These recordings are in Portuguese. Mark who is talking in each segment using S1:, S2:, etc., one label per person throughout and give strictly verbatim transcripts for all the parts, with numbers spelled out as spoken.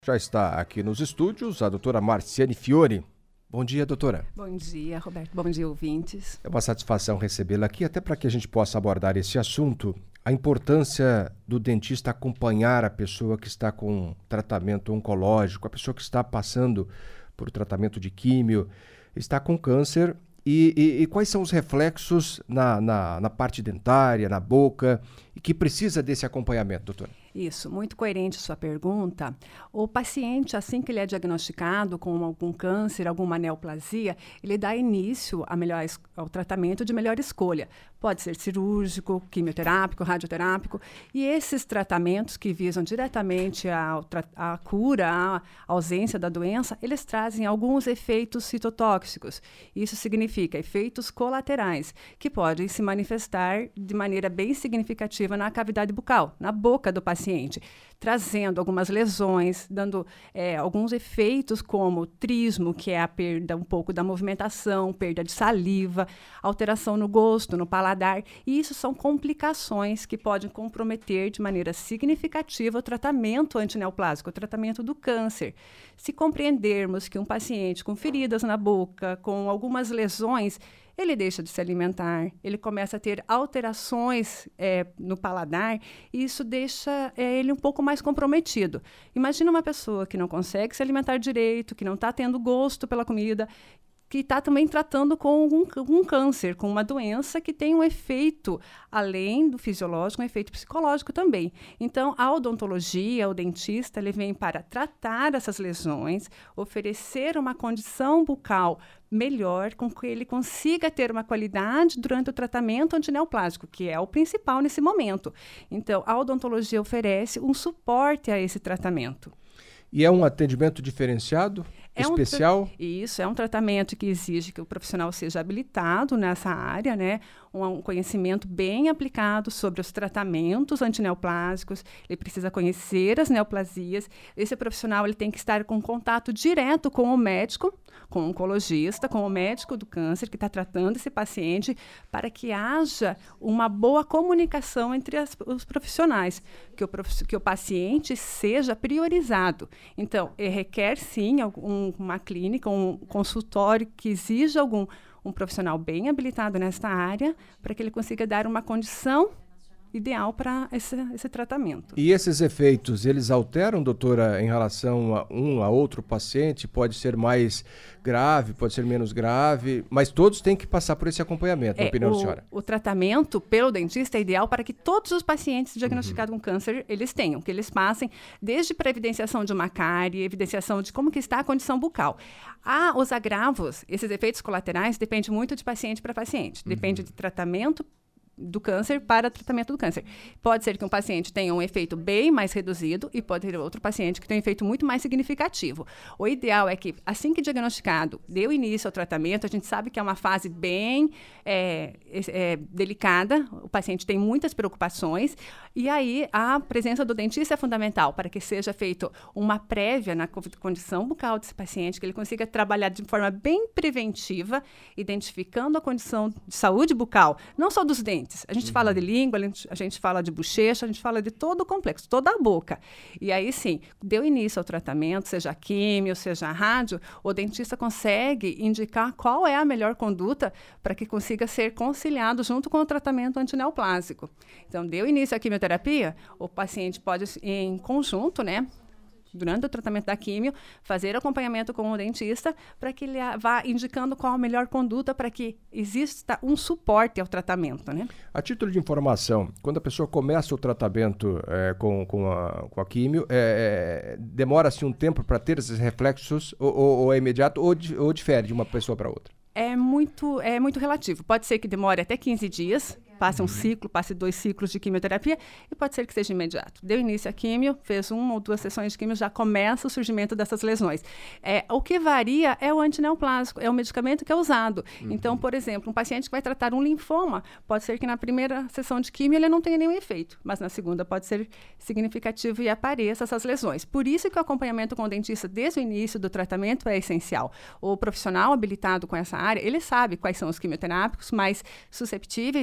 S1: Já está aqui nos estúdios a doutora Marciane Fiore. Bom dia, doutora.
S2: Bom dia, Roberto. Bom dia, ouvintes.
S1: É uma satisfação recebê-la aqui, até para que a gente possa abordar esse assunto, a importância do dentista acompanhar a pessoa que está com tratamento oncológico, a pessoa que está passando por tratamento de químio, está com câncer, e, e, e quais são os reflexos na, na, na parte dentária, na boca, e que precisa desse acompanhamento, doutora?
S2: Isso, muito coerente sua pergunta. O paciente, assim que ele é diagnosticado com algum câncer, alguma neoplasia, ele dá início a melhor, ao tratamento de melhor escolha. Pode ser cirúrgico, quimioterápico, radioterápico. E esses tratamentos que visam diretamente a, a cura, a ausência da doença, eles trazem alguns efeitos citotóxicos. Isso significa efeitos colaterais, que podem se manifestar de maneira bem significativa na cavidade bucal, na boca do paciente. Paciente, trazendo algumas lesões, dando é, alguns efeitos como trismo, que é a perda um pouco da movimentação, perda de saliva, alteração no gosto, no paladar, e isso são complicações que podem comprometer de maneira significativa o tratamento antineoplásico, o tratamento do câncer. Se compreendermos que um paciente com feridas na boca, com algumas lesões, ele deixa de se alimentar, ele começa a ter alterações é, no paladar e isso deixa é, ele um pouco mais comprometido. Imagina uma pessoa que não consegue se alimentar direito, que não está tendo gosto pela comida, que está também tratando com um, um câncer, com uma doença que tem um efeito, além do fisiológico, um efeito psicológico também. Então, a odontologia, o dentista, ele vem para tratar essas lesões, oferecer uma condição bucal melhor, com que ele consiga ter uma qualidade durante o tratamento antineoplásico, que é o principal nesse momento. Então, a odontologia oferece um suporte a esse tratamento.
S1: E é um atendimento diferenciado?
S2: É
S1: especial?
S2: Um tra- Isso, é um tratamento que exige que o profissional seja habilitado nessa área, né? Um, um conhecimento bem aplicado sobre os tratamentos antineoplásicos, ele precisa conhecer as neoplasias. Esse profissional ele tem que estar com contato direto com o médico, com o oncologista, com o médico do câncer que está tratando esse paciente, para que haja uma boa comunicação entre as, os profissionais, que o, prof, que o paciente seja priorizado. Então, requer sim algum uma clínica, um consultório que exija algum um profissional bem habilitado nesta área para que ele consiga dar uma condição ideal para esse, esse tratamento.
S1: E esses efeitos, eles alteram, doutora, em relação a um a outro paciente? Pode ser mais grave, pode ser menos grave, mas todos têm que passar por esse acompanhamento, na
S2: é,
S1: opinião
S2: o,
S1: da senhora.
S2: O tratamento pelo dentista é ideal para que todos os pacientes diagnosticados uhum. com câncer, eles tenham, que eles passem desde para evidenciação de uma cárie, evidenciação de como que está a condição bucal. Ah, os agravos, esses efeitos colaterais, depende muito de paciente para paciente, depende uhum. de tratamento do câncer para tratamento do câncer. Pode ser que um paciente tenha um efeito bem mais reduzido e pode ter outro paciente que tenha um efeito muito mais significativo. O ideal é que, assim que diagnosticado, deu início ao tratamento, a gente sabe que é uma fase bem é, é, delicada, o paciente tem muitas preocupações, e aí a presença do dentista é fundamental para que seja feita uma prévia na condição bucal desse paciente, que ele consiga trabalhar de forma bem preventiva, identificando a condição de saúde bucal, não só dos dentes. A gente uhum. fala de língua, a gente, a gente fala de bochecha, a gente fala de todo o complexo, toda a boca. E aí, sim, deu início ao tratamento, seja químio, seja rádio, o dentista consegue indicar qual é a melhor conduta para que consiga ser conciliado junto com o tratamento antineoplásico. Então, deu início à quimioterapia, o paciente pode, em conjunto, né, durante o tratamento da químio, fazer acompanhamento com o dentista para que ele vá indicando qual a melhor conduta para que exista um suporte ao tratamento, né?
S1: A título de informação, quando a pessoa começa o tratamento é, com, com, a, com a químio, é, é, demora-se um tempo para ter esses reflexos ou, ou, ou é imediato ou, ou difere de uma pessoa para outra?
S2: É muito, é muito relativo. Pode ser que demore até quinze dias, passe um ciclo, passe dois ciclos de quimioterapia, e pode ser que seja imediato. Deu início à químio, fez uma ou duas sessões de químio, já começa o surgimento dessas lesões. É, o que varia é o antineoplásico, é o medicamento que é usado. Uhum. Então, por exemplo, um paciente que vai tratar um linfoma, pode ser que na primeira sessão de químio ele não tenha nenhum efeito, mas na segunda pode ser significativo e apareça essas lesões. Por isso que o acompanhamento com o dentista desde o início do tratamento é essencial. O profissional habilitado com essa área, ele sabe quais são os quimioterápicos mais susceptíveis ao surgimento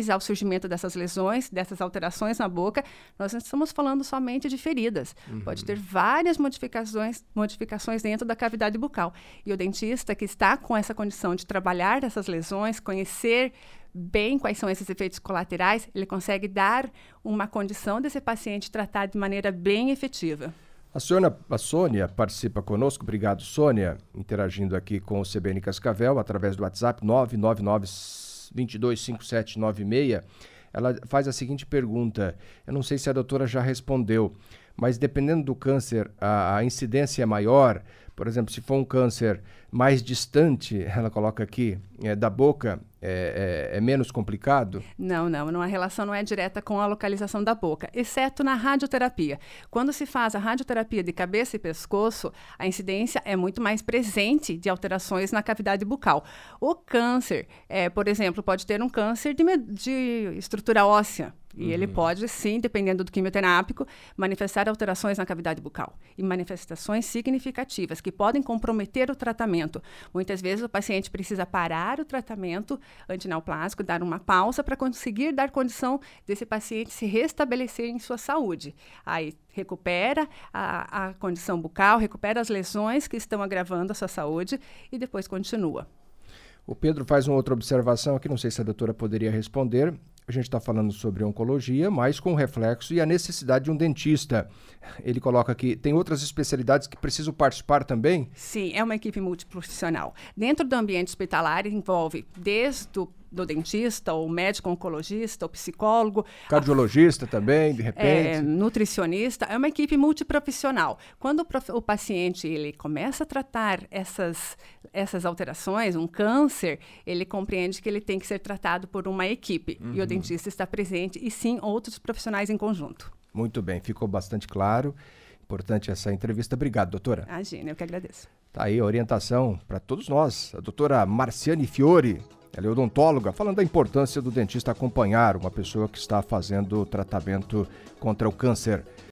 S2: surgimento dessas lesões, dessas alterações na boca, nós não estamos falando somente de feridas. Uhum. Pode ter várias modificações, modificações dentro da cavidade bucal. E o dentista que está com essa condição de trabalhar essas lesões, conhecer bem quais são esses efeitos colaterais, ele consegue dar uma condição desse paciente tratar de maneira bem efetiva.
S1: A, Sônia, a Sônia participa conosco, obrigado Sônia, interagindo aqui com o C B N Cascavel através do WhatsApp nove nove nove, dois dois cinco sete nove seis. Ela faz a seguinte pergunta, eu não sei se a doutora já respondeu, mas dependendo do câncer, a, a incidência é maior, por exemplo, se for um câncer mais distante, ela coloca aqui, é, da boca, é, é, é menos complicado?
S2: Não, não, não, a relação não é direta com a localização da boca, exceto na radioterapia. Quando se faz a radioterapia de cabeça e pescoço, a incidência é muito mais presente de alterações na cavidade bucal. O câncer, é, por exemplo, pode ter um câncer de, de estrutura óssea. E uhum. ele pode, sim, dependendo do quimioterápico, manifestar alterações na cavidade bucal. E manifestações significativas que podem comprometer o tratamento. Muitas vezes o paciente precisa parar o tratamento antineoplásico, dar uma pausa para conseguir dar condição desse paciente se restabelecer em sua saúde. Aí recupera a, a condição bucal, recupera as lesões que estão agravando a sua saúde e depois continua.
S1: O Pedro faz uma outra observação aqui, não sei se a doutora poderia responder. A gente está falando sobre oncologia, mas com reflexo e a necessidade de um dentista. Ele coloca aqui, tem outras especialidades que precisam participar também?
S2: Sim, é uma equipe multiprofissional. Dentro do ambiente hospitalar, envolve desde o do dentista, o médico oncologista, o psicólogo.
S1: Cardiologista a, também, de repente.
S2: É, nutricionista. É uma equipe multiprofissional. Quando o, prof, o paciente ele começa a tratar essas, essas alterações, um câncer, ele compreende que ele tem que ser tratado por uma equipe. Uhum. E o dentista está presente e, sim, outros profissionais em conjunto.
S1: Muito bem, ficou bastante claro. Importante essa entrevista. Obrigado, doutora.
S2: Imagina, eu que agradeço.
S1: Tá aí a orientação para todos nós. A doutora Marciane Fiore. Ela é odontóloga, falando da importância do dentista acompanhar uma pessoa que está fazendo tratamento contra o câncer.